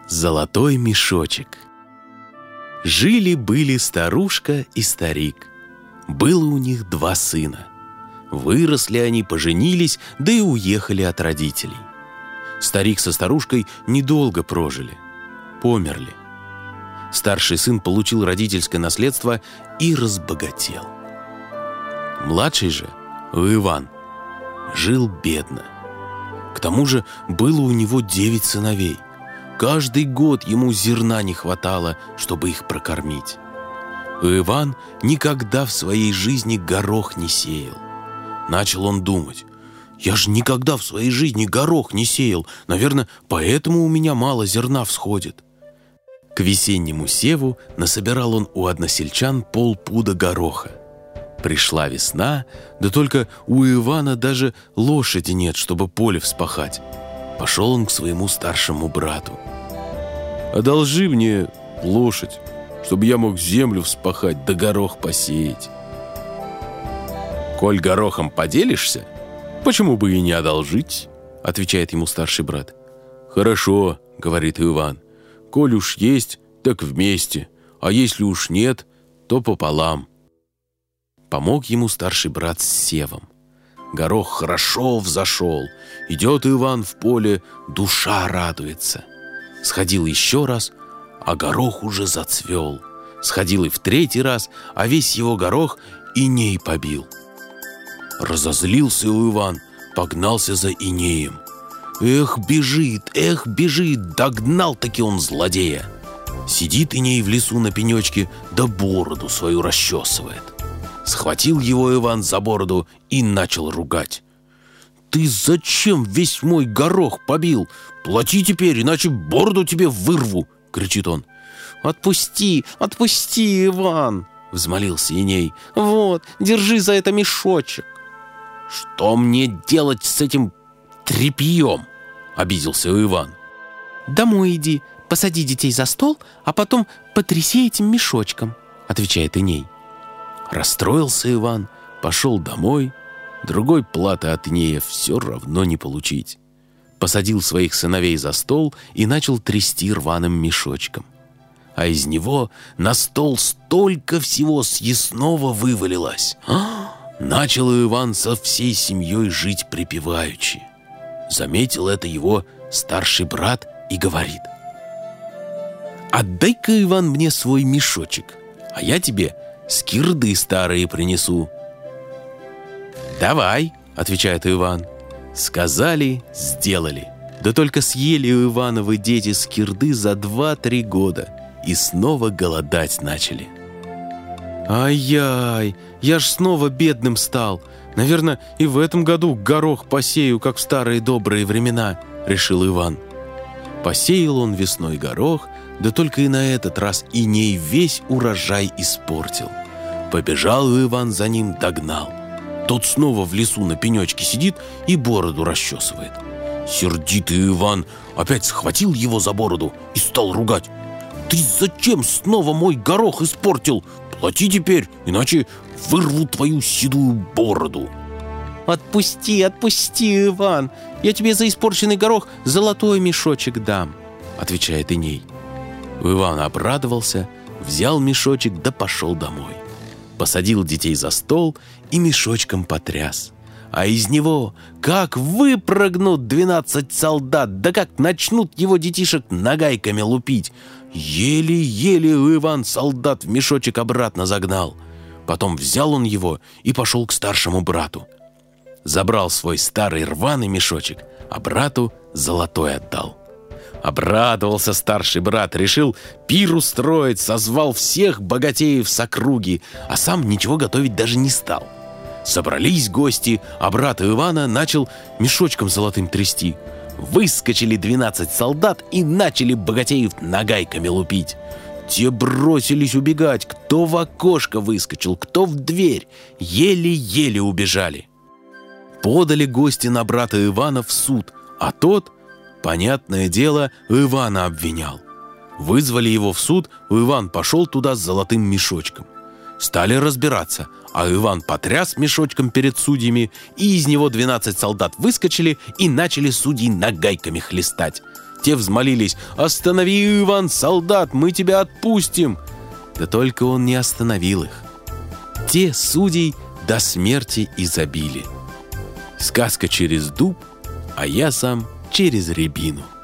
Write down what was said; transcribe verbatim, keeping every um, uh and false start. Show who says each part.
Speaker 1: Золотой мешочек. Жили-были старушка и старик. Было у них два сына. Выросли они, поженились, да и уехали от родителей. Старик со старушкой недолго прожили. Померли. Старший сын получил родительское наследство и разбогател. Младший же, Иван, жил бедно. К тому же было у него девять сыновей. Каждый год ему зерна не хватало, чтобы их прокормить. Иван никогда в своей жизни горох не сеял. Начал он думать: я же никогда в своей жизни горох не сеял, наверное, поэтому у меня мало зерна всходит. К весеннему севу насобирал он у односельчан полпуда гороха. Пришла весна, да только у Ивана даже лошади нет, чтобы поле вспахать. Пошел он к своему старшему брату. «Одолжи мне лошадь, чтобы я мог землю вспахать да горох посеять». «Коль горохом поделишься, почему бы и не одолжить?» — отвечает ему старший брат. «Хорошо», — говорит Иван, — «коль уж есть, так вместе, а если уж нет, то пополам». Помог ему старший брат с севом. Горох хорошо взошел. Идет Иван в поле, душа радуется. Сходил еще раз, а горох уже зацвел. Сходил и в третий раз, а весь его горох иней побил. Разозлился Иван, погнался за инеем. Эх, бежит, эх, бежит, догнал-таки он злодея. Сидит иней в лесу на пенечке, да бороду свою расчесывает. Схватил его Иван за бороду и начал ругать. «Ты зачем весь мой горох побил? Плати теперь, иначе бороду тебе вырву!» — кричит он. «Отпусти, отпусти, Иван!» — взмолился иней. «Вот, держи за это мешочек». «Что мне делать с этим тряпьем?» — обиделся Иван.
Speaker 2: «Домой иди, посади детей за стол, а потом потряси этим мешочком», — отвечает иней.
Speaker 1: Расстроился Иван, пошел домой. Другой платы от инея все равно не получить. Посадил своих сыновей за стол и начал трясти рваным мешочком. А из него на стол столько всего съестного вывалилось. Начал Иван со всей семьей жить припеваючи. Заметил это его старший брат и говорит: «Отдай-ка, Иван, мне свой мешочек, а я тебе скирды старые принесу». «Давай», — отвечает Иван. Сказали, сделали. Да только съели у Ивановы дети скирды за два-три года и снова голодать начали.
Speaker 2: «Ай-яй, я ж снова бедным стал. Наверное, и в этом году горох посею, как в старые добрые времена», — решил Иван.
Speaker 1: Посеял он весной горох, да только и на этот раз иней весь урожай испортил. Побежал Иван за ним, догнал. Тот снова в лесу на пенечке сидит и бороду расчесывает. Сердитый Иван опять схватил его за бороду и стал ругать. «Ты зачем снова мой горох испортил? Плати теперь, иначе вырву твою седую бороду».
Speaker 2: «Отпусти, отпусти, Иван, я тебе за испорченный горох золотой мешочек дам», — отвечает иней.
Speaker 1: Иван обрадовался, взял мешочек да пошел домой. Посадил детей за стол и мешочком потряс. А из него как выпрыгнут двенадцать солдат, да как начнут его детишек нагайками лупить. Еле-еле Иван солдат в мешочек обратно загнал. Потом взял он его и пошел к старшему брату. Забрал свой старый рваный мешочек, а брату золотой отдал. Обрадовался старший брат, решил пир устроить, созвал всех богатеев с округи, а сам ничего готовить даже не стал. Собрались гости, а брат Ивана начал мешочком золотым трясти. Выскочили двенадцать солдат и начали богатеев нагайками лупить. Те бросились убегать, кто в окошко выскочил, кто в дверь. Еле-еле убежали. Подали гости на брата Ивана в суд, а тот, понятное дело, Ивана обвинял. Вызвали его в суд, Иван пошел туда с золотым мешочком. Стали разбираться, а Иван потряс мешочком перед судьями, и из него двенадцать солдат выскочили и начали судей нагайками хлестать. Те взмолились: «Останови, Иван, солдат, мы тебя отпустим!» Да только он не остановил их. Те судей до смерти и забили. Сказка через дуб, а я сам через рябину.